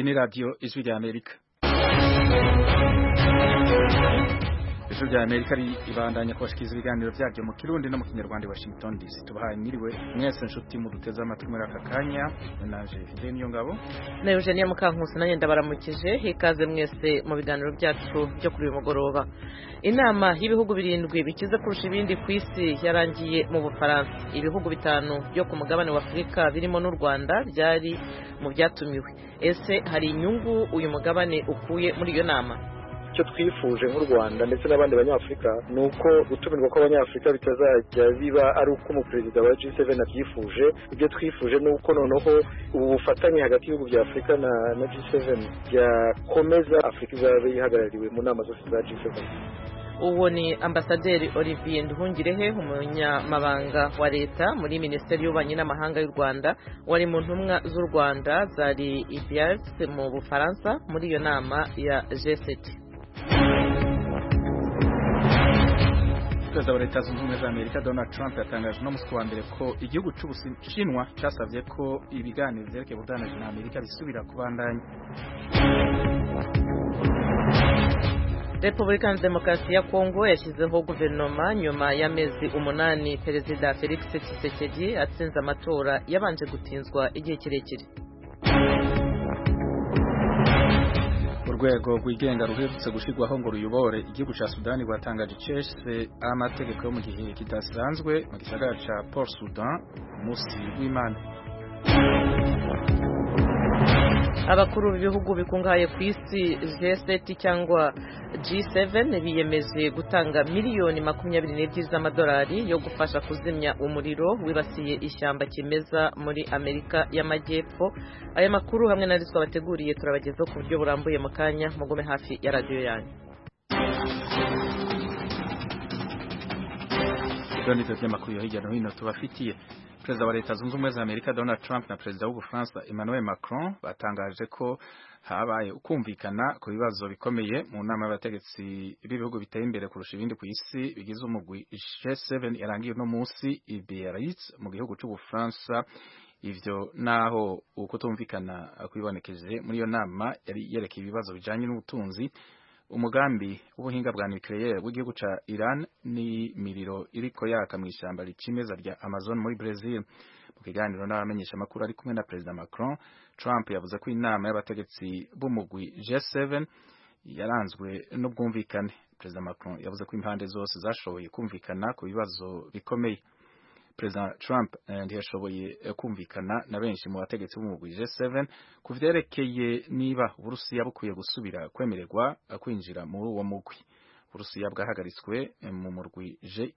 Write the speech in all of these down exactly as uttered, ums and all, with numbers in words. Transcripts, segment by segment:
Iyi ni radiyo ijwi rya Amerika. Ijwi rya Amerika ribandanya kubashikiriza ibiganiro byaryo mu Kirundi no mu Kinyarwanda i Washington D C. Tubahaye mwiriwe mwese nshuti mu duteze amatwi muri aka kanya. Naje Fidel Niyongabo na Eugenia Mukankusi nanye ndabaramukije. Hikaze mwese mu biganiro byacu byo kuri uyu mugoroba. Inama y'ibihugu birindwi bikize kurusha ibindi ku isi yarangiye mu Bufaransa. Ibihugu bitanu byo ku mugabane wa Afurika birimo n'u Rwanda byari mu byatumiwe. Ese hari inyungu uyu mugabane ukuye muri iyo nama? Icyo twifuje nk'u Rwanda ndetse n'abandi banyafurika ni uko gutumirwa kw'abanyafurika bitazajya biba ari uko umuperezida wa G seven abyifuje. Ibyo twifuje ni uko noneho ubu bufatanye hagati y'ibihugu bya Afurika na, na G seven byakomeza, Afurika izaba ihagarariwe mu nama zose za G seven. Uwo ni Ambasaderi Olivier Nduhungirehe, umunyamabanga wa leta muri Minisiteri y'Ububanyi n'Amahanga y'u Rwanda, wari mu ntumwa z'u Rwanda zari i Biarritz mu Bufaransa muri iyo nama ya G seven. Perezida wa Leta Zunze Ubumwe za Amerika Donald Trump yatangaje no musi wa mbere ko igihugu c'Ubushinwa casavye ko ibiganiro vyerekeye ubudandaji na Amerika bisubira kubandanya. Republican Demokarasi ya Kongo yashyizeho guverinoma nyuma y'amezi umunani Perezida Felix Tshisekedi atsinze amatora yabanje gutinzwa igihe kirekire. Urwego rwigenga ruherutse gushirwaho ngo ruyobore igihugu ca Sudani rwatangaje cese amategeko yo mu gihe kidasanzwe mu gisagara ca Port Sudan musi w'Imana. Abakuru b'ibihugu bikungahaye ku isi G seven cyangwa G seven biyemeje gutanga miliyoni makumyabiri n'ebyiri z'amadolari yo gufasha kuzimya umuriro wibasiye ishyamba kimeza muri Amerika y'Amajyepfo. Aya makuru hamwe na riswa bateguriye turabagezaho ku buryo burambuye mu kanya, mugume hafi ya radio yanyu. Doni tete makuru yo hirya no hino tubafitiye. Perezida wa Leta Zunze Ubumwe za Amerika Donald Trump na Perezida w'Ubufaransa Emmanuel Macron batangaje ko habaye ukumvikana ku bibazo bikomeye mu nama y'abategetsi b'ibihugu biteye imbere kurusha ibindi ku isi bigize umugwi G seven yarangiye no munsi i Biarritz mu gihugu c'Ubufaransa. Ivyo naho ukutumvikana kwibonekeje muri iyo nama yari yerekeye ibibazo bijanye n'ubutunzi, umugambi w'ubuhinga bwa nucleaire w'igihugu ca Iran ni miriro iriko yaka mu ishyamba ricimeza rya Amazon muri Brazil. Mu kiganiro n'abamenyesha makuru ari kumwe na Perezida Macron, Trump yavuze ko inama y'abategetsi b'umugwi G seven yaranzwe n'ubwumvikane. Perezida Macron yavuze ko impande zose zashoboye kumvikana ku bibazo bikomeye. Perezida Trump ntiyashoboye kumvikana na benshi mu bategetsi b'umugwi G seven ku vyerekeye niba Uburusiya bukwiye gusubira kwemererwa kwinjira muri uwo mugwi. Uburusiya bwahagaritswe mu murwi G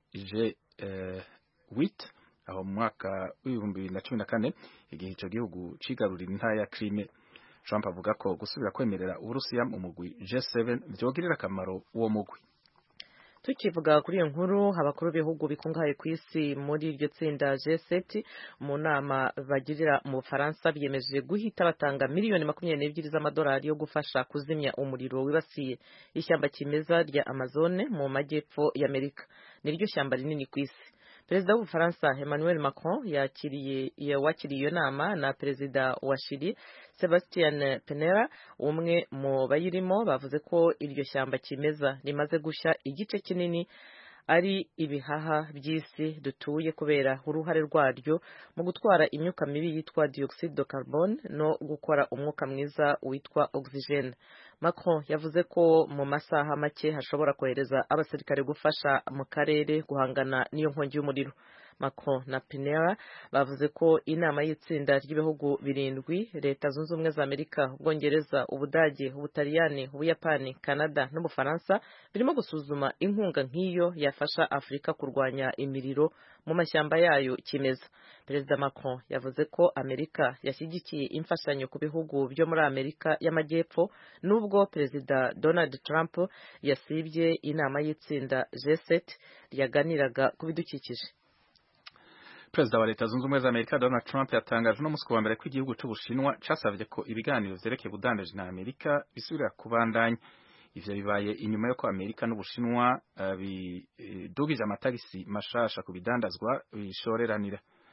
eight aho mu mwaka w'ibihumbi bibiri na cumi na kane igihe ico gihugu cigarurira intara ya Crimea. Trump avuga ko gusubira kwemerera Uburusiya mu mugwi G seven vyogirira akamaro uwo mugwi. Tukivuga kuri iyo nkuru, abakuru b'ibihugu bikungahaye ku isi muri iryo tsinda G seven mu nama bagirira mu Bufaransa biyemeje guhita batanga miliyoni makumyabiri n'ebyiri z'amadolari yo gufasha kuzimya umuriro wibasiye ishyamba kimeza rya Amazon mu majyepfo y'Amerika. Niryo shyamba rinini ku isi. Perezida w'Ubufaransa Emmanuel Macron yakiriye wakiriye iyo nama na Perezida wa Chili Sebastián Pinera, umwe mu bayirimo. Bavuze ko iryo shyamba kimeza rimaze gushya igice kinini ari ibihaha by'isi dutuye kubera uruhare rwaryo mu gutwara imyuka mibi yitwa dioxide de carbone no gukora umwuka mwiza witwa oxygene. Macron yavuze ko mu masaha make hashobora kohereza abasirikare gufasha mu karere guhangana n'iyo nkongi y'umuriro. Macron na Pinera bavuze ko inama y'itsinda ry'ibihugu birindwi Leta Zunze Ubumwe za Amerika, Ubwongereza, Ubudage, Ubutaliyani, Ubuyapani, Canada n'Ubufaransa birimo gusuzuma inkunga nk'iyo yafasha Afurika kurwanya imiriro mu mashyamba yayo kimeza. Perezida Macron yavuze ko Amerika yashyigikiye imfashanyo ku bihugu byo muri Amerika y'Amajyepfo nubwo Perezida Donald Trump yasibye inama y'itsinda G seven yaganiraga ku bidukikije. Perezida wa Leta Zunze Ubumwe za Amerika Donald Trump yatangaje no musi wa mbere ko igihugu c'Ubushinwa casavye ko ibiganiro vyerekeye ubudandaji na Amerika bisubira kubandanya. Ivyo bibaye inyuma yo ko Amerika n'Ubushinwa uh, bidugije amatagisi mashasha ku bidandazwa bishoreranira.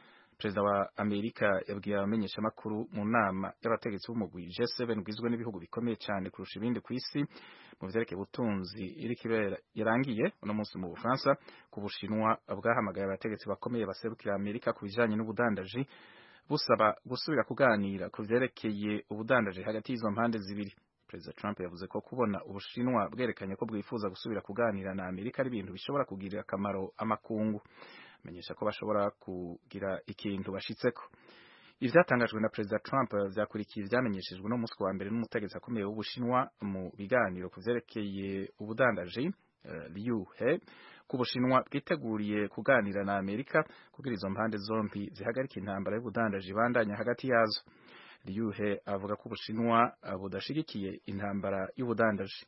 perezida wa Amerika yabwiye abamenyeshamakuru mu nama y'abategetsi b'umugwi G seven ugizwe n'ibihugu bikomeye cyane kurusha ibindi ku isi mu vyerekeye ubutunzi iriko yarangiye uno munsi mu Bufaransa ku Bushinwa bwahamagaye abategetsi bakomeye baserukira Amerika ku bijanye n'ubudandaji busaba gusubira kuganira ku vyerekeye ubudandaji hagati y'izo mpande zibiri. Perezida Trump yavuze ko kubona Ubushinwa bwerekanye ko bwifuza gusubira kuganira na Amerika ari ibintu bishobora kugirira akamaro amakungu. Menyesha ko bashobora kugira ikintu bashitseko. Ivyatangajwe na Perezida Trump vyakurikiye vyamenyeshejwe no musi wa mbere n'umutegetsi akomeye w'Ubushinwa mu biganiro ku vyerekeye ubudandaji uh, Liu He ku Bushinwa bwiteguriye kuganira na Amerika kugira izo mpande zombi zihagarika intambara y'ubudandaji bandanya hagati yazo. Liu He avuga ko Ubushinwa budashigikiye intambara y'ubudandaji.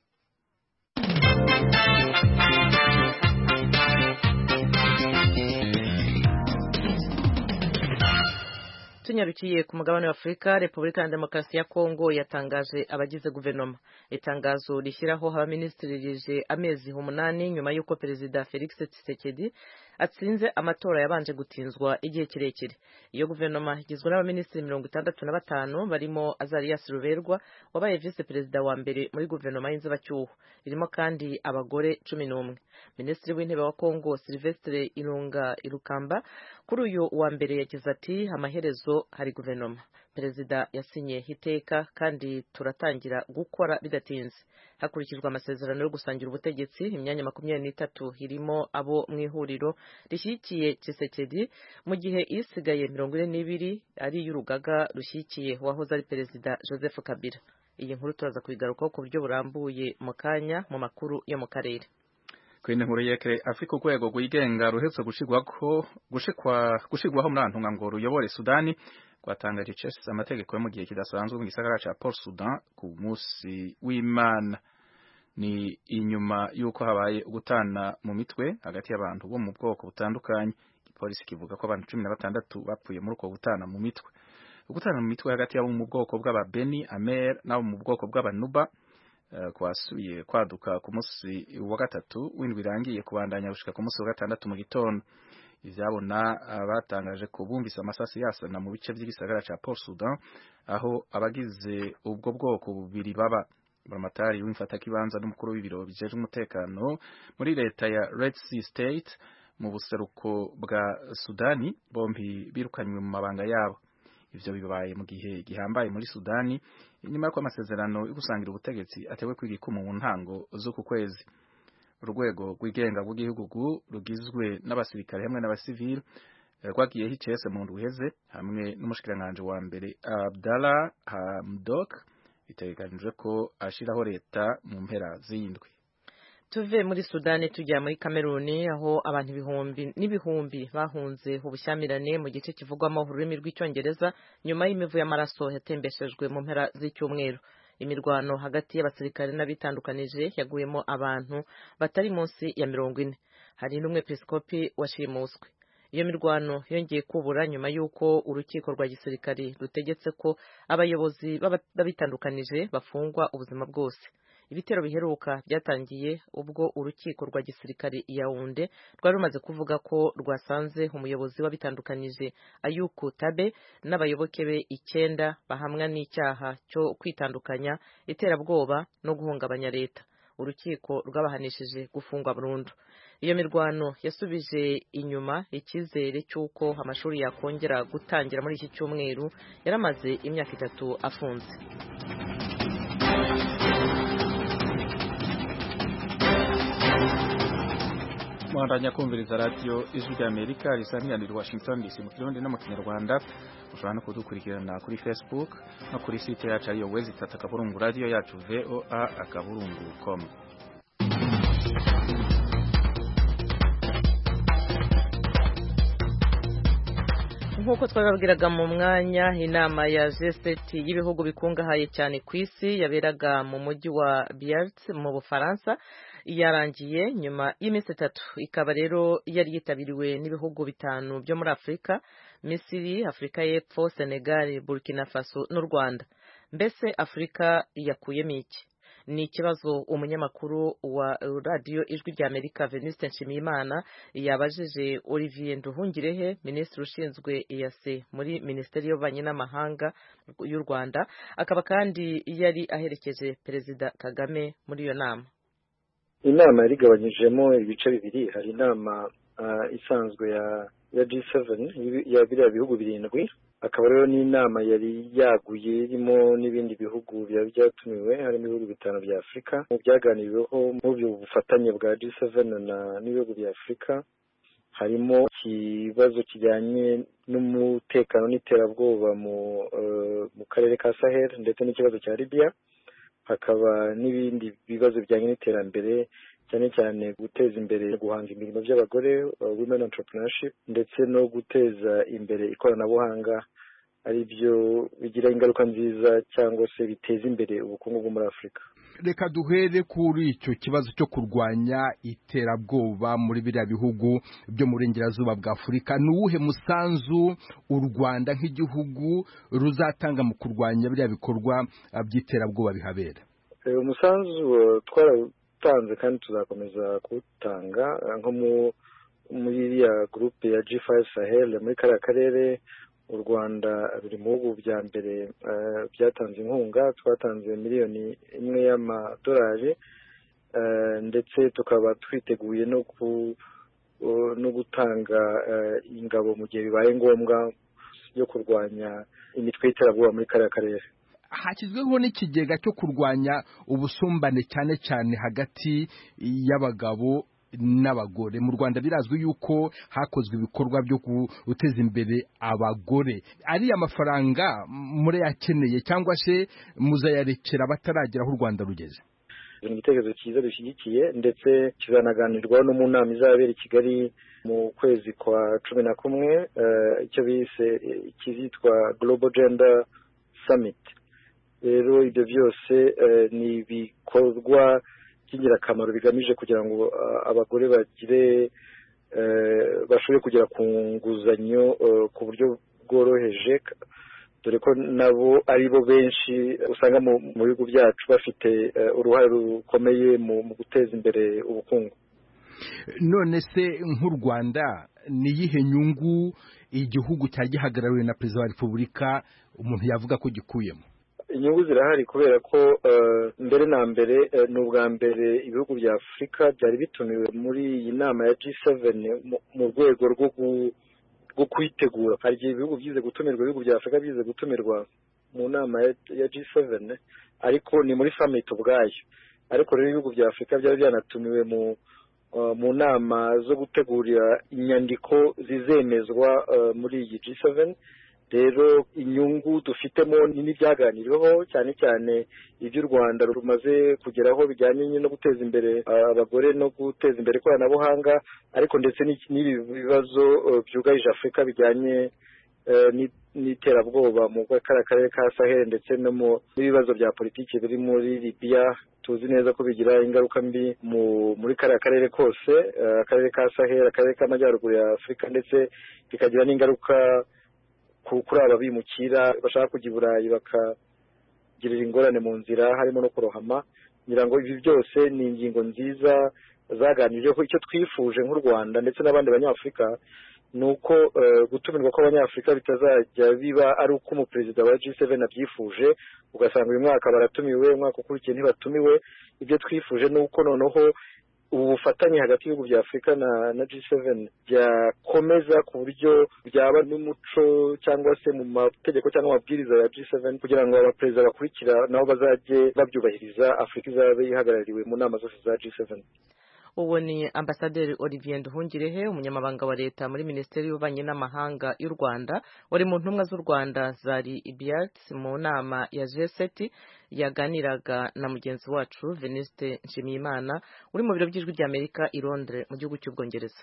Tunyarukiye ku mugabane wa Afrika, Repubulika ya Demokarasi ya Kongo yatangaje abagize guverinoma. Itangazo rishyiraho abaminisitiri rije amezi umunani nyuma y'uko Perezida Felix Tshisekedi atsinze amatora yabanje gutinzwa igihe kirekire. Iyo guverinoma igizwe n'abaminisitiri mirongo itandatu na batanu barimo Azarias Ruberwa wabaye vice perezida wa mbere muri guverinoma y'inzibacyuho. Irimo kandi abagore cumi n'umwe. Minisitiri w'intebe wa Kongo Sylvestre Ilunga Ilukamba kuri uyu wa mbere yagize ati amaherezo hari guverinoma. Perezida yasinye iteka kandi turatangira gukora bidatinze. Hakurikijwe amasezerano yo gusangira ubutegetsi, imyanya makumyabiri n'itatu irimo abo mu ihuriro rishyigikiye Tshisekedi mu gihe isigaye mirongo ine n'ibiri ari y'urugaga rushyigikiye wahoze ari Perezida Joseph Kabila. Iyi nkuru turaza kubigarukaho ku buryo burambuye mu kanya mu makuru yo mu karere. Kwene nkuru yekere Afrika urwego rwigenga ruhetse gushigwako gushikwa gushigwaho murantunga ngo ruyobore Sudani rwatangaje icese amategeko yo mu gihe kidasanzwe mu gisagara ca Port Sudan ku munsi w'Imana. Ni inyuma yuko habaye ugutana mu mitwe hagati y'abantu bo mu bwoko butandukanye. Ipolisi kivuga ko abantu cumi na batandatu bapfuye muri uko gutana mu mitwe. Ugutana mu mitwe hagati y'abo mu bwoko bw'Ababeni, Amer n'abo mu bwoko bw'Abanuba uh, kwasubiye kwaduka ku munsi wa gatatu w'indwi irangiye kubandanya gushika ku munsi wa gatandatu mu gitondo. Ivyabona batangaje ko bumvise amasasi yasana mu bice by'igisagara ca Port Sudan aho abagize ubwo bwoko bubiri baba. Buramatari w'imfata kibanza n'umukuru w'ibiro bijeje umutekano muri leta ya Red Sea State mu buseruko bwa Sudani bombi birukanywe mu mabanga yabo. Ivyo bibaye mu gihe gihambaye muri Sudani inyuma y'uko amasezerano yo gusangira ubutegetsi atewe kwigikumu mu ntango z'uku kwezi. Urwego rwigenga rw'igihugu rugizwe n'abasirikare hamwe n'abasivili rwagiye hicese mu ndwi iheze hamwe n'umushikiranganje wa mbere Abdallah Hamdok bitegekanijwe ko ashiraho leta mu mpera z'indwi. Tuve muri Sudani tujya muri Kameruni aho abantu ibihumbi n'ibihumbi bahunze ubushamirane mu gice kivugwamo ururimi rw'icyongereza nyuma y'imivu y'amaraso yatembeshejwe mu mpera z'icyumweru. Imirwano hagati y'abasirikare n'abitandukanije yaguyemo abantu batari munsi ya mirongo ine. Hari n'umwepiskopi washimuswe. Iyo mirwano yongeye kubura nyuma y'uko urukiko rwa gisirikare rutegetse ko abayobozi babitandukanije bafungwa ubuzima bwose. Ibitero biheruka byatangiye ubwo urukiko rwa gisirikare Yaounde rwari rumaze kuvuga ko rwasanze umuyobozi wabitandukanije Ayuku Tabe n'abayoboke be icyenda bahamwa n'icyaha cyo kwitandukanya, iterabwoba no guhungabanya leta. Urukiko rwabahanishije gufungwa burundu. Iyo mirwano yasubije inyuma icyizere cy'uko amashuri yakongera gutangira muri iki cyumweru yaramaze imyaka itatu afunze. Mwandanya kumviriza radio Ijwi ry'Amerika risanganira Washington D C mu Kirundi no mu Kinyarwanda. Ushobora no kudukurikirana kuri Facebook no kuri site yacu ariyo wezi tatu akaburungu radio yacu V O A akaburungu com. Nkuko twababwiraga mu mwanya, inama ya G seven y'ibihugu bikungahaye cyane ku isi yaberaga mu mujyi wa Biarritz mu Bufaransa yarangiye nyuma y'iminsi itatu. Ikaba rero yari yitabiriwe n'ibihugu bitanu byo muri Afrika: Misiri, Afrika y'Epfo, Senegal, Burkina Faso n'u Rwanda. Mbese Afrika yakuyemo iki? ni ikibazo umunyamakuru wa radio Ijwi rya Amerika Venuste Nshimiyimana yabajije Olivier Nduhungirehe, minisitiri ushinzwe E A C muri Minisiteri y'Ububanyi n'Amahanga y'u Rwanda, akaba kandi yari aherekeje Perezida Kagame muri iyo nama. Inama yari igabanyijemo ibice bibiri. Hari inama uh, isanzwe ya ya G seven ya biriya bihugu birindwi, akaba rero n'inama yari yaguye irimo n'ibindi bihugu byari byatumiwe, harimo ibihugu bitanu bya Afurika. Mu byaganiriweho mu bufatanye bwa G seven na n'ibihugu bya Afurika harimo ikibazo kijyanye n'umutekano n'iterabwoba mu uh, mu karere ka Sahel ndetse n'ikibazo cya Libya. Hakaba n'ibindi bibazo bijyanye n'iterambere, cyane cyane guteza imbere guhanga imirimo by'abagore, uh, women entrepreneurship, ndetse no guteza imbere ikoranabuhanga, ari byo bigira ingaruka nziza cyangwa se biteza imbere ubukungu bwo muri Afurika. Reka duhere kuri icyo kibazo cyo kurwanya iterabwoba muri biriya bihugu byo mu burengerazuba bwa Afurika. Ni uwuhe musanzu u Rwanda nk'igihugu ruzatanga mu kurwanya biriya bikorwa by'iterabwoba bihabera? Umusanzu twaratanze kandi tuzakomeza kuwutanga, nko muri iriya groupe ya G five Sahel muri kariya karere. U Rwanda biri mu bihugu bya mbere uh, byatanze inkunga. Twatanze miliyoni imwe y'amadolari, uh, ndetse tukaba twiteguye no ku uh, no gutanga uh, ingabo mu gihe bibaye ngombwa yo kurwanya imitwe y'iterabwoba muri kariya karere. Hashyizweho n'ikigega cyo kurwanya ubusumbane cyane cyane hagati y'abagabo n'abagore. Mu Rwanda birazwi yuko hakozwe ibikorwa byo guteza imbere abagore. Ari amafaranga muri yakeneye cyangwa se muzayarekera bataragera aho u Rwanda rugeze? Ni igitekerezo cyiza dushyigikiye, ndetse kizanaganirwaho no mu nama izabera i Kigali mu kwezi kwa cumi na kumwe, icyo bise kizitwa Global Gender Summit. Rero ibyo byose ni ibikorwa by'ingirakamaro bigamije kugira ngo uh, abagore bagire uh, bashobore kugera ku nguzanyo uh, ku buryo bworoheje, dore ko nabo ari bo benshi usanga mu bihugu byacu bafite uh, uruhare rukomeye mu guteza imbere ubukungu. None se nk'u Rwanda ni yihe nyungu igihugu cyagihagarariwe na Perezida wa Repubulika umuntu yavuga ko gikuyemo? Inyungu zirahari, kubera ko uh, mbere na mbere uh, n'ubwa mbere ibihugu bya Afurika byari bitumiwe muri iyi nama ya G seven mu rwego rwo rwo kwitegura. Hari igihe ibihugu byize gutumirwa, ibihugu bya Afurika byize gutumirwa mu nama ya G seven, ariko ni muri summit ubwayo. Ariko rero ibihugu bya Afurika byari byanatumiwe mu uh, mu nama zo gutegurira inyandiko zizemezwa uh, muri iyi G seven. Rero inyungu dufitemo n'ibyaganiriweho, cyane cyane ibyo u Rwanda rumaze kugeraho bijyanye no guteza imbere abagore no guteza imbere ikoranabuhanga, ariko ndetse n'ibi bibazo byugarije Afurika bijyanye n'iterabwoba mu karere ka Sahel, ndetse no mu bibazo bya politiki biri muri Libya. Tuzi neza ko bigira ingaruka mbi muri kariya karere kose, akarere ka Sahel, akarere k'amajyaruguru ya Afurika, ndetse bikagira n'ingaruka kuri aba bimukira bashaka kujya i Burayi bakagirira ingorane mu nzira, harimo no kurohama. Ngira ngo ibi byose ni ingingo nziza zaganiriyeho. Icyo twifuje nk'u Rwanda ndetse n'abandi banyafurika ni uko uh, gutumirwa kw'abanyafurika bitazajya biba ari uko umuperezida wa G seven abyifuje, ugasanga uyu mwaka baratumiwe, umwaka ukurikiye ntibatumiwe. Ibyo twifuje ni uko noneho ubu bufatanye hagati y'ibihugu bya Afurika na, na G seven byakomeza ku buryo byaba n'umuco cyangwa se mu mategeko cyangwa amabwiriza ya G seven, kugira ngo abaperezida bakurikira nabo bazajye babyubahiriza, Afurika izabe ihagarariwe mu nama zose za G seven. Uwo ni Ambasaderi Olivier Nduhungirehe, umunyamabanga wa leta muri Minisiteri y'Ububanyi n'Amahanga y'u Rwanda, wari mu ntumwa z'u Rwanda zari Ibiat mu nama ya G seven yaganiraga na mugenzi wacu Venuste Nshimiyimana uri mu biro by'Ijwi ry'Amerika i Londres mu gihugu cy'Ubwongereza.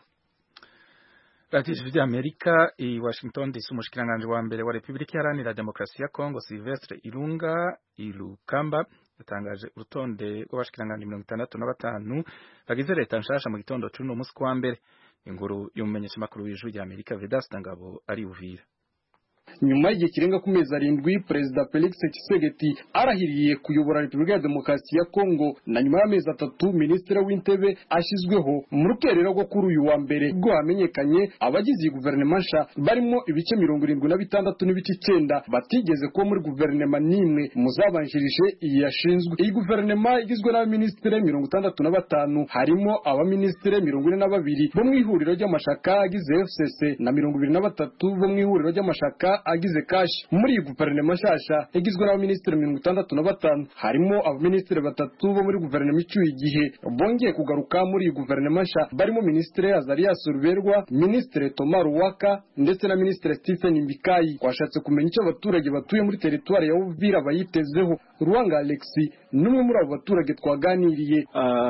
Radio Ijwi ry'Amerika i Washington D C. Umushikiranganje wa mbere wa Repubulika Iharanira Demokarasi ya Kongo Sylvestre Ilunga Ilukamba yatangaje urutonde rw'abashikiranganje mirongo itandatu na batanu bagize leta nshasha mu gitondo cy'uno munsi kwa mbere. Inkuru y'umumenyesha makuru w'Ijwi ry'Amerika Vedaste Ngabo ari Uvira. nyuma y'igihe kirenga ku mezi arindwi Perezida Felix Tshisekedi arahiriye kuyobora Repubulika ya Demokarasi ya Kongo, na nyuma y'amezi atatu Minisitiri w'Intebe ashyizweho mu rukerera rwo kuri uyu wa mbere bwo hamenyekanye abagize guverinoma nsha barimo ibice mirongo irindwi na bitandatu n'ibice icyenda batigeze kuba muri guverinoma n'imwe muzabanjirije iyi yashinzwe. Iyi guverinoma igizwe n'abaminisitiri mirongo itandatu na batanu, harimo abaminisitiri mirongo ine na babiri bo mu ihuriro ry'amashaka agize F C C na mirongo ibiri na batatu bo mu ihuriro ry'amashaka agize Kashi. Muri iyi guverinoma nshasha igizwe n'abaminisitiri mirongo itandatu na batanu, harimo abaminisitiri batatu bo muri guverinoma icyuye igihe bongeye kugaruka muri iyi guverinoma nsha barimo Minisitiri Azarias Ruberwa, Minisitiri Thomas Ruwaka ndetse na Minisitiri Stephen Mbikayi. Twashatse kumenya icyo abaturage batuye muri teritwari ya Uvira bayitezeho. Ruwanga Alexis numwe muri abo baturage twaganiriye.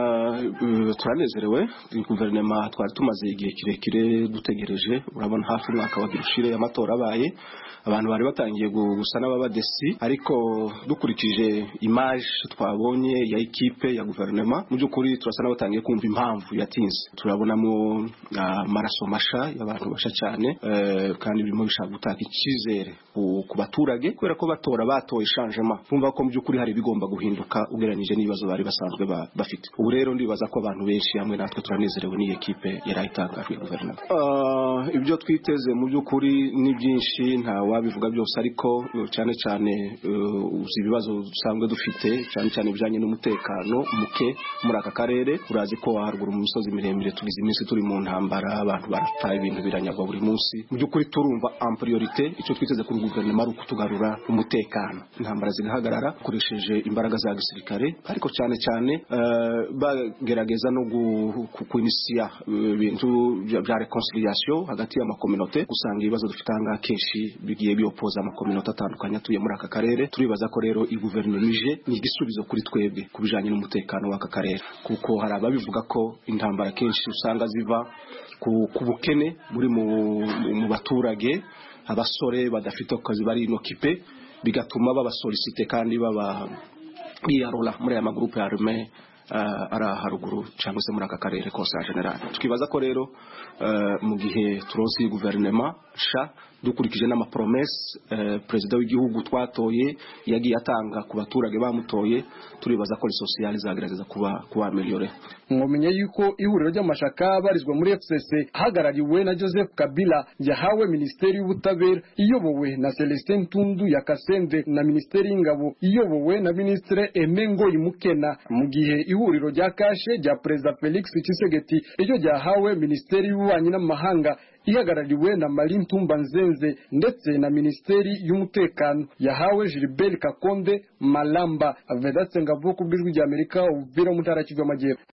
Turanezerewe, guverinoma twari tumaze igihe kirekire dutegereje, urabona hafi umwaka wa girushire y'amatora abaye, abantu bari batangiye gusa n'ababadesi, ariko dukurikije image twabonye ya equipe ya guverinoma mu by'ukuri turasa n'abatangiye kumva impamvu yatinze. Turabona mu maraso masha y'abantu basha cyane, kandi birimo bishaka gutaka icyizere ku baturage kubera ko batora batoye changement, kumva ko mu by'ukuri hari bigomba guhinduka ugeranije n'ibibazo bari basanzwe bafite. Ubu rero ndibaza ko abantu benshi hamwe natwe turanezerewe n'iyi equipe yarayitangajwe guverinoma. Uh, ibyo twiteze mu by'ukuri ni byinshi nta wabivuga byose, ariko cyane cyane uh, uzi ibibazo dusanzwe dufite cyane cyane bijanye n'umutekano muke muri aka karere. Urazi ko haruguru mu misozi miremire tugize iminsi turi mu ntambara, abantu barapfa, ibintu biranyagwa buri munsi. Mu by'ukuri turumva en priorité icyo twiteze kuri guverinoma ari ukutugarura umutekano, intambara zigahagarara koresheje imbaraga za gisirikare, ariko cyane cyane uh, bagerageza no kuinisia ibintu bya reconciliation hagati y'amakominote. Usanga ibibazo dufite anga kenshi bigiye biopoza amakominote atandukanye atuye muri aka karere. Turibaza ko rero i guverinoma ije ni igisubizo kuri twebwe kubijanye n'umutekano w'aka karere, kuko hari ababivuga ko intambara kenshi usanga ziva ku bukene muri mu, mu baturage, abasore badafite akazi bari inokipe, bigatuma baba solicite kandi baba biyarola muri aya magroupe ya armée uh, ara haruguru cyangwa se muri aka karere kose ya general. Tukibaza ko rero uh, mu gihe turonse guverinoma sha dukurikije n'ama promesse uh, president w'igihugu twatoye yagiye atanga ku baturage bamutoye, turibaza ko social zagerageza kuba kuba ameliore. Mwomenye yuko ihuriro ry'amashaka barizwa muri F C C hagarariwe na Joseph Kabila yahawe Ministeri y'Ubutabera iyobowe na Celestin Tundu ya Kasembe, na Ministeri y'Ingabo iyobowe na Ministre Emengo Imukena, mu gihe ihuriro rya Kashe rya President Felix Tshisekedi iryo ryahawe Ministeri y'Ububanyi n'Amahanga ihagarariwe na Marin Tumba Nzenze, ndetse na Ministeri y'Umutekano yahawe Gilbert Kakonde Malamba. Vedatse Ngabo ku bw'ijwi rya Amerika, Uvira mu ntara y'Kivu y'Amajyepfo.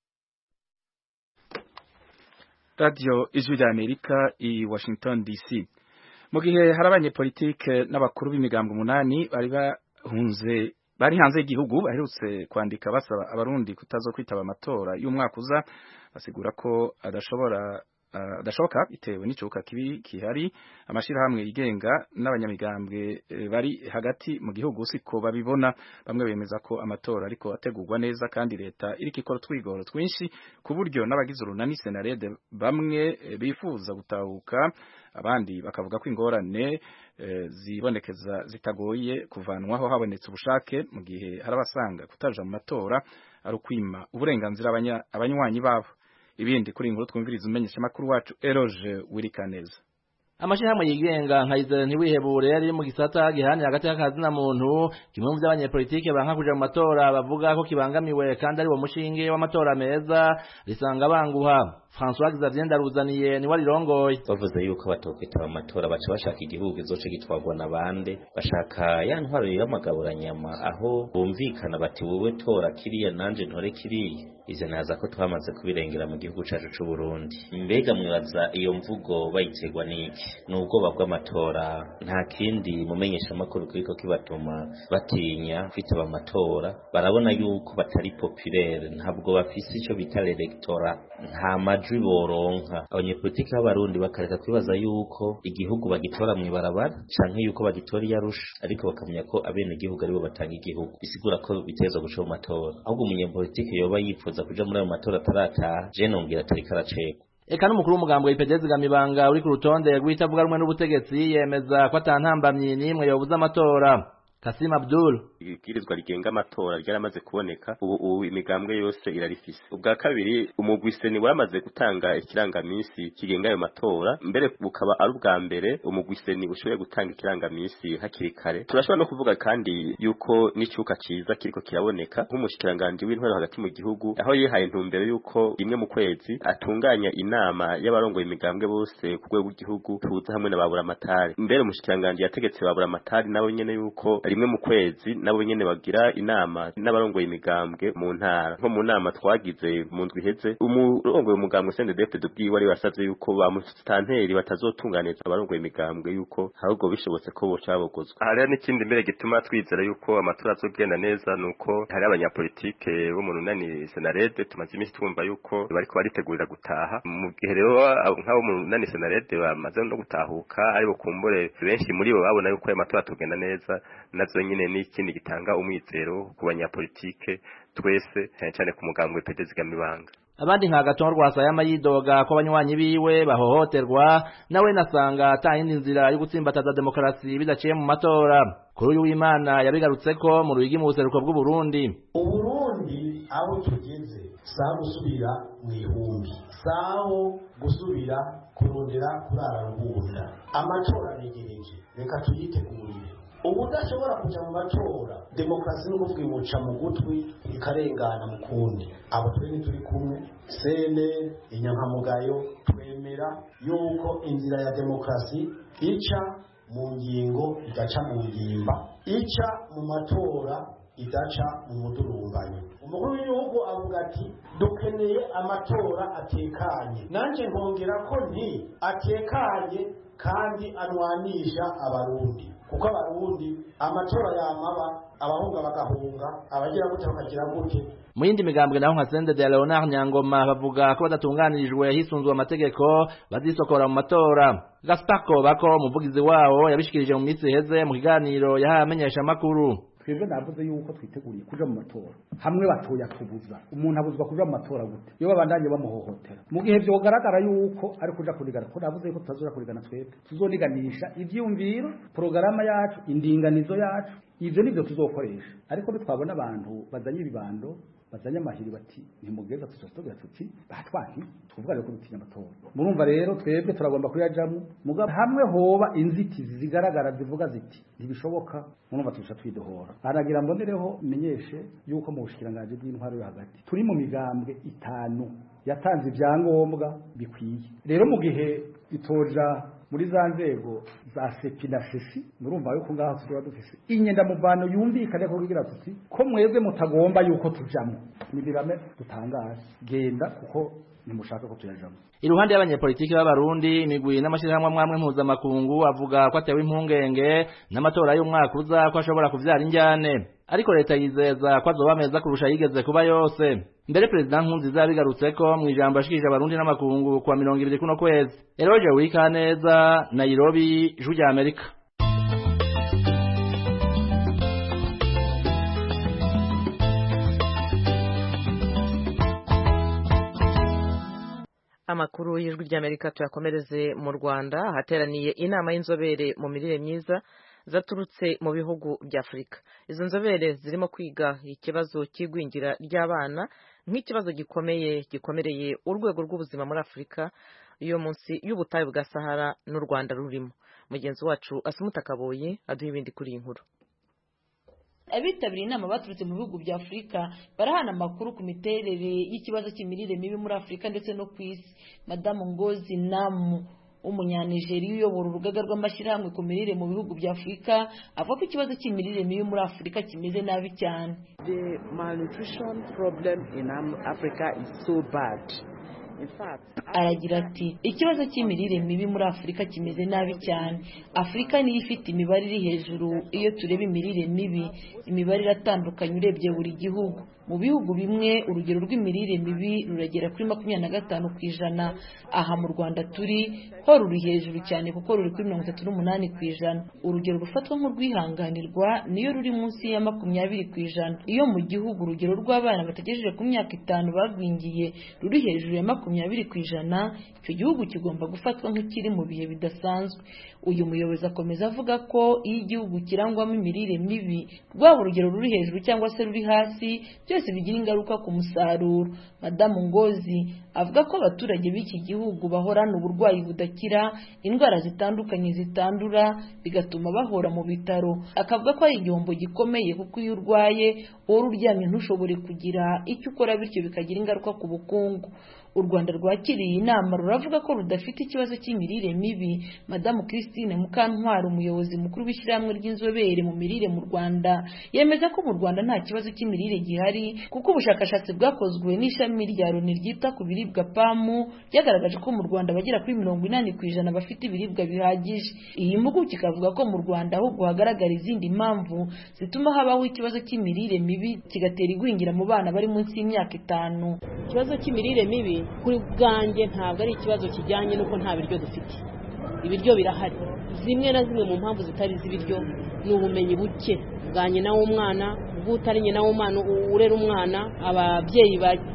Radio Ijwi rya Amerika i Washington D C. Mu gihe hari abanyepolitike n'abakuru b'imigambwe umunani bari bahunze bari hanze y'igihugu baherutse kwandika basaba abarundi kutazo kwitaba amatora y'umwaka uza, basigura ko adashobora adashoboka uh, bitewe n'icuka kibi kihari. Amashirahamwe yigenga n'abanyamigambwe e, bari hagati mu gihugu siko babibona. Bamwe bemeza ko amatora ariko ategurwa neza kandi leta iriko ikora twigoro twinshi ku buryo n'abagize urunani Senarede bamwe e, bifuza gutahuka, abandi bakavuga ko ingorane e, zibonekeza zitagoye kuvanwaho habonetse ubushake, mu gihe harabasanga kutaja mu matora ari ukwima uburenganzira abanywanyi babo. Ibindi kuri inkuru twumviriza umenyesha makuru wacu Eroge Wirikaneza. Amashirahamwe yigenga nka Izere ntiwihebure yari mu gisata gihani hagati y'akazi na muntu, kimwe mu by'abanyepolitike banka kuja mu matora bavuga ko kibangamiwe kandi ari wo mushinge w'amatora meza, risanga banguha. François Xavier Ndaruzaniye ni warirongoye bavuze yuko batokwitaba amatora baca bashaka igihugu izoce gitwagwa nabande, bashaka ya ntwaro y'amagabura nyama aho bumvikana bati wowe tora kiriya nanje ntore kiriya. Ize naza ko twamaze kubirengera mu gihugu cacu c'u Burundi. Mbega mwibaza iyo mvugo bayiterwa niki? N'ubwoba bw'amatora, nta kindi mumenyesha makuru kiriko kibatuma batinya kwitaba amatora. Barabona yuko batari populaire, ntabwo bafise ico bita electorat, nta majwi boronka. Abanyepolitiki b'abarundi bakareka kwibaza yuko igihugu bagitora mwibarabara canke yuko bagitora yarusha, ariko bakamenya ko abene igihugu aribo batanga igihugu. Bisigura ko biteza guca mu matora. Ahubwo umunyepolitiki yoba yifuza kuja muri ayo matora atarataha, je nongera atari karaceko. eka n'umukuru w'umugambwe Ipedezi Gamibanga uri ku rutonde rw'itavuga rumwe n'ubutegetsi yemeza ko atantambamye n'imwe yobuza amatora. Kasim Abdul ibwirizwa rigenga amatora ryaramaze kuboneka ubu ubu imigambwe yose irarifise. Ubwa kabiri umugwiseni waramaze gutanga ikirangamisi kigenga ayo matora, mbere bukaba ari ubwa mbere umugwiseni ushoboye gutanga ikirangamisi hakiri kare. Turashobora no kuvuga kandi yuko n'icuka ciza kiriko kiraboneka nk'umushikiranganje w'intwaro hagati mu gihugu, aho yihaye intumbero yuko rimwe mu kwezi atunganya inama y'abarongoye imigambwe bose ku rwego rw'igihugu tuza hamwe n'ababura amatari. Mbere umushikiranganje yategetse babura amatari nabo nyene yuko rimwe mu kwezi nabo nyene bagira inama n'abarongoye imigambwe mu ntara. Nko mu nama twagize mu ndwi heze umurongoye umugambwe C N D D F D ubwiwe wari wasavye yuko bamustanteri batazotunganiza abarongoye imigambwe yuko ahubwo bishobotse ko boca babogozwa. Hari n'ikindi mbere gituma twizera yuko amatora azogenda neza nuko hari abanyapolitike bo mu runani Senarede tumaze iminsi twumva yuko bariko baritegurira gutaha. Mu gihe rero nk'abo mu runani Senarede bamaze no gutahuka aribo kumbure benshi muri bo babona yuko amatora atogenda neza, nazo nyine n'ikindi gitanga umwizero ku banyapolitike twese cyane cyane ku mugambwe Ipedezi Gamibanga. Abandi nka Gaton Rwasa yidoga ko abanywanyi biwe bahohoterwa, nawe nasanga atayindi nzira yo gutsimbataza demokarasi bidaciye mu matora. Kuri uyu w'Imana yabigarutseko mu ruyigi mu buseruko bw'u Burundi. Uburundi aho tugeze saa gusubira mu ihumbi, saho gusubira kurondera kurara rubunda. Amatora yegereje, reka tuyitegurire. Ubudashobora kuja mu matora, demokarasi no kuvuga mu gutwi ikarengana mu kundi. Abo twene turi kumwe sene inyankamugayo twemera yuko inzira ya demokarasi ica mu ngingo idaca mu ngimba, ica mu matora idaca mu mudurumbanyo. Umukuru w'igihugu avuga ati dukeneye amatora atekanye, nanje nkongera ko nti atekanye kandi anwanisha abarundi, kuko abarundi amatora yamaba abahunga bagahunga abagira gute bakagira gute. Mu yindi migambwe naho nka Sendede ya Leonard Nyangoma bavuga ko badatunganirijwe hisunzwe amategeko bazisokora mu matora. Gaspar Kobako umuvugizi wawo yabishikirije mu minsi heze mu kiganiro yahaye amenyesha makuru. Twebwe navuze yuko twiteguriye kuja mu matora, hamwe batoya kubuza umuntu abuzwa kuja mu matora gute iyo babandanye bamuhohotera. Mu gihe byo garagara yuko ari kuja kurigana, ko navuze yuko tutazura kurigana, twebwe tuzoniganisha ivyumviro, programa yacu, indinganizo yacu, ivyo nivyo tuzokoresha. Ariko bitwabona abantu bazanye ibibando bazanye amahiri bati ntimugeza tuzotoga tuti batwanki tuvuga rero ko dutinya amatora. Murumva rero twebwe turagomba kuyajamo mugabo hamwe hoba inzitizi zigaragara zivuga ziti ntibishoboka, murumva tusha twidohora. Aragira mbonereho menyeshe yuko mu bushikiranganje bw'intwaro yo hagati turi mu migambwe itanu yatanze ibyangombwa bikwiye. Rero mu gihe itoja muri za nzego za sepi na sesi, murumva yuko ngaho tuba dufise inyenda muvano yumvikane ko kugira tuti ko mwebwe mutagomba yuko tujamo nibirame dutangaje genda kuko nimushaka ko tuyajamo. Iruhande y'abanyepolitiki b'abarundi imigwi n'amashirahamwe mwamwe mpuzamakungu avuga ko atewe impungenge n'amatora y'umwaka uza ko ashobora kuvyara injyane, ariko leta yizeza ko azoba meza kurusha yigeze kuba yose. Mbere President Nkurunziza yabigarutseko mu ijambo yashikirije abarundi n'amakungu kwa mirongo ibiri kuno kwezi. Eroje Wikaneza, Nairobi, Ijwi rya Amerika. Amakuru y'Ijwi rya Amerika tuyakomereze mu Rwanda, hateraniye inama y'inzobere mu mirire myiza zaturutse mu bihugu bya Afrika. Izo nzobere zirimo kwiga ikibazo cy'igwingira ry'abana nk'ikibazo gikomeye gikomereye urwego rw'ubuzima muri Afrika iyo munsi y'ubutayu bwa Sahara n'u Rwanda rurimo. Mugenzi wacu Asumuta Kaboyi aduha ibindi kuri iyi nkuru. Abitabiriye inama baturutse mu bihugu bya Afrika barahana amakuru ku miterere y'ikibazo cy'imirire mibi muri Afrika ndetse no ku isi. Madamu Ngozi Namu umunyanigeriya uyobora urugaga rw'amashyirahamwe ku mirire mu bihugu bya Afrika avuga ko ikibazo cy'imirire mibi muri Afrika kimeze nabi cyane. The malnutrition problem in Africa is so bad. Aragira ati ikibazo cy'imirire mibi muri Afrika kimeze nabi cyane. Afrika niyo ifite imibare iri hejuru iyo tureba imirire mibi, imibare iratandukanye urebye buri gihugu. Mu bihugu bimwe urugero rw'imirire mibi ruragera kuri makumyabiri na gatanu ku ijana. Aha mu Rwanda turi ho ruri hejuru cyane kuko ruri kuri mirongo itatu n'umunani ku ijana. Urugero rufatwa nk'urwihanganirwa niyo ruri munsi ya makumyabiri ku ijana. Iyo mu gihugu urugero rw'abana bategereje ku myaka itanu bagwingiye ruri hejuru ya makumyabiri makumyabiri ku ijana icyo gihugu kigomba gufatwa nk'ikiri mu bihe bidasanzwe. Uyu muyobozi akomeza avuga ko iyo igihugu kirangwamo imirire mibi rwaba urugero ruri hejuru cyangwa se ruri hasi byose bigira ingaruka ku musaruro. Madamu Ngozi avuga ko abaturage b'iki gihugu bahorana uburwayi budakira, indwara zitandukanye zitandura bigatuma bahora mu bitaro. Akavuga ko ari igihombo gikomeye kuko iyo urwaye wowe uryamye ntushobore kugira icyo ukora, bityo bikagira ingaruka ku bukungu. U Rwanda rwakiriye inama ruravuga ko rudafite ikibazo cy'imirire mibi. Madamu Christine Mukantwari umuyobozi mukuru w'ishyirahamwe ry'inzobere mu mirire mu Rwanda yemeza ko mu Rwanda nta kibazo cy'imirire gihari kuko ubushakashatsi bwakozwe n'ishami rya Loni ryita ku biribwa pamu ryagaragaje ko mu Rwanda bagera kuri mirongo inani ku ijana bafite ibiribwa bihagije. Iyi mpuguke ikavuga ko mu Rwanda ahubwo hagaragara izindi mpamvu zituma habaho ikibazo cy'imirire mibi kigatera igwingira mu bana bari munsi y'imyaka itanu. Ikibazo cy'imirire mibi kuri bwanjye ntabwo ari ikibazo kijyanye n'uko nta biryo dufite. Ibiryo birahari. Zimwe na zimwe mu mpamvu zitari z'ibiryo ni ubumenyi buke bwa nyina w'umwana, bw'utari nyina w'umwana urera umwana, ababyeyi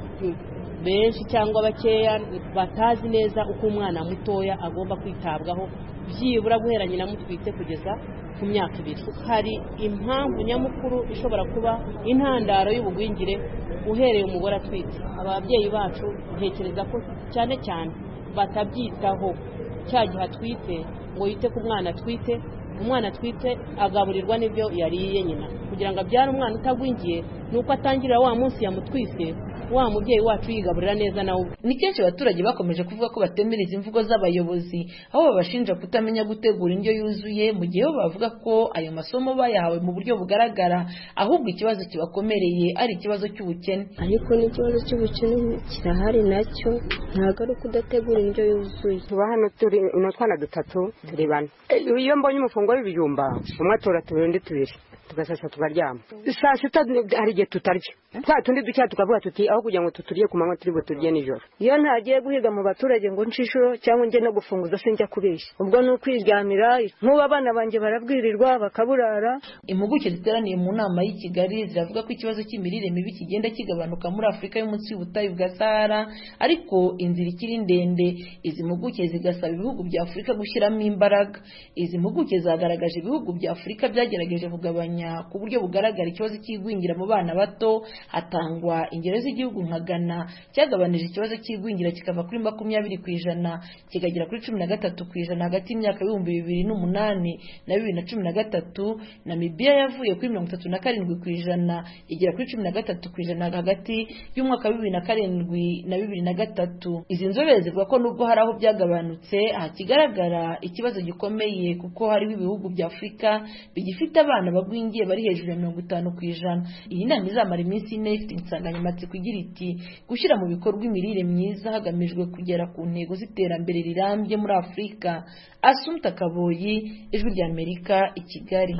benshi cyangwa bakeya batazi neza uko umwana mutoya agomba kwitabwaho byibura guhera nyina mutwite kugeza ku myaka ibiri. Hari impamvu nyamukuru ishobora kuba intandaro y'ubugwingire uhereye umugore atwite. Ababyeyi bacu ntekereza ko cyane cyane batabyitaho cya gihe atwite ngo yite ku mwana atwite. Umwana atwite agaburirwa n'ibyo yariye nyina kugira ngo abyare umwana utagwingiye, nuko atangirira wa munsi yamutwise wa mubyeyi wacu yigaburira neza nawe. Ni kenshi abaturage bakomeje kuvuga ko batemera imvugo z'abayobozi aho babashinja kutamenya gutegura indyo yuzuye, mu gihe bo bavuga ko ayo masomo bayahawe mu buryo bugaragara, ahubwo ikibazo kibakomereye ari ikibazo cy'ubukene. Ariko n'ikibazo cy'ubukene kirahari nacyo, ntabwo ari kudategura indyo yuzuye. Tuba hano turi utwana dutatu turi bane. Iyo mbonye umufungo w'ibijumba umwe atora tubiri undi tubiri tugasasa tukaryama. Saa sita hari igihe tutarya twa tundi ducya tukavuga tuti aho kugira ngo tuturye ku manywa turi buturye nijoro. Iyo ntagiye guhiga mu baturage ngo nshishuro cyangwa nge no gufunguza sinjya kubeshya, ubwo ni ukwiryamira. Nk'ubu abana banjye barabwirirwa bakaburara. Impuguke ziteraniye mu nama y'i Kigali ziravuga ko ikibazo cy'imirire mibi kigenda kigabanuka muri Afurika yo munsi y'ubutayu bwa Sahara, ariko inzira ikiri ndende. Izi mpuguke zigasaba ibihugu bya Afurika gushyiramo imbaraga. Izi mpuguke zagaragaje ibihugu bya Afurika byagerageje kugabanya ku buryo bugaragara ikibazo cy'igwingira mu bana bato. Hatangwa ingero z'igihugu nka Ghana cyagabanije ikibazo cy'igwingira kikava kuri makumyabiri ku ijana kikagera kuri cumi na gatatu ku ijana hagati y'imyaka y'ibihumbi bibiri n'umunani na bibiri na cumi na gatatu. Namibia yavuye kuri mirongo itatu na karindwi ku ijana igera kuri cumi na gatatu ku ijana hagati y'umwaka wa bibiri na karindwi na bibiri na gatatu. Izi nzobere zivuga ko nubwo hari aho byagabanutse hakigaragara ikibazo gikomeye kuko hariho ibihugu bya Afurika bigifite abana bagwingiye bari hejuru ya mirongo itanu ku ijana. Iyi nama izamara iminsi ine ifite insanganyamatsiko igira iti gushyira mu bikorwa imirire myiza hagamijwe kugera ku ntego z'iterambere rirambye muri Afurika. Assumpta Kaboyi, Ijwi ry'Amerika, i Kigali.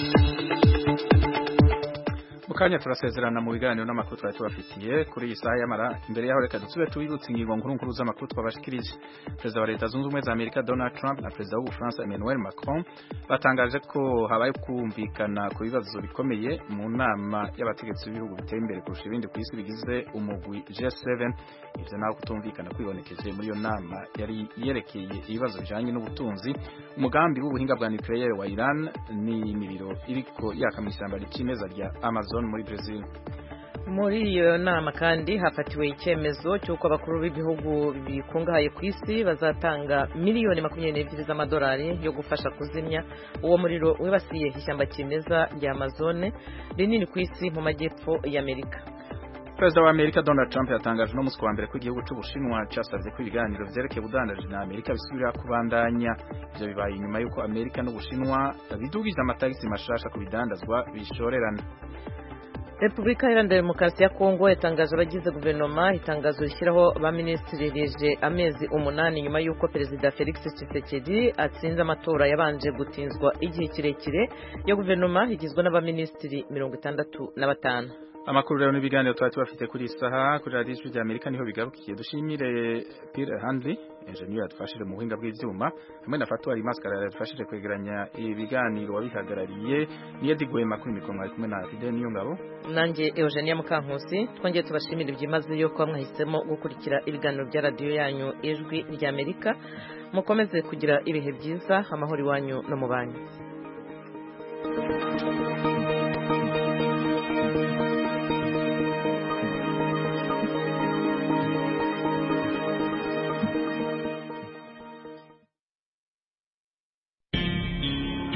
Mukanya turasezerana mu biganiro n'amakuru twari tubafitiye kuri iyi saha y'amara. Imbere yaho reka dusubire tubibutse ingingo nkuru nkuru z'amakuru twabashikirije. Perezida wa Leta Zunze Ubumwe za Amerika Donald Trump na Perezida w'Ubufaransa Emmanuel Macron batangaje ko habaye kumvikana ku bibazo bikomeye mu nama y'abategetsi b'ibihugu biteye imbere kurusha ibindi ku isi bigize umugwi G seven. Ivyo naho kutumvikana kwibonekeje muri iyo nama yari yerekeye ibibazo bijanye n'ubutunzi, umugambi w'ubuhinga bwa nucleaire wa Iran n'imibiro iriko yakamisamba y'imeza rya Amazon muri Brazil. Muri iyo nama kandi hafatiwe icyemezo cy'uko abakuru b'ibihugu bikungahaye ku isi bazatanga miliyoni makumyabiri n'ebyiri z'amadolari yo gufasha kuzimya uwo muriro wibasiye ishyamba kimeza rya Amazon rinini ku isi mu majyepfo y'Amerika. Perezida wa Amerika Donald Trump yatangaje no musi wa mbere ko igihugu cy'Ubushinwa cyasabye ko ibiganiro vyerekeye ubudandaji na Amerika bisubira kubandanya. Ivyo bibaye inyuma y'uko Amerika n'Ubushinwa bidugije amatagisi mashasha ku bidandazwa bishorerana. Repubulika Iharanira Demokarasi ya Kongo yatangaje abagize guverinoma itangazo rishyiraho ba minisitiri rije amezi umunani nyuma y'uko Perezida Felix Tshisekedi atsinze amatora yabanje gutinzwa igihe kirekire yo guverinoma igizwe n'abaminisitiri mirongo itandatu na batanu. Amakuru rero n'ibiganiro twari tubafite kuri isaha kuri Radio Ijwi ry'Amerika niho bigarukiye. Dushimire Pierre Handley engineer yadufashije mu buhinga bw'ivyuma hamwe na Fatwari Maskara yadufashije kwegeranya ibiganiro wabihagarariye niyo digwema kuri mikoro ari kumwe na Fidel Niyongabo nanjye Eugenia Mukankusi twongeye tubashimira ibyimazeyo ko mwahisemo gukurikira ibiganiro bya radio yanyu ijwi rya Amerika mukomeze kugira ibihe byiza amahoro iwanyu no mu banyu.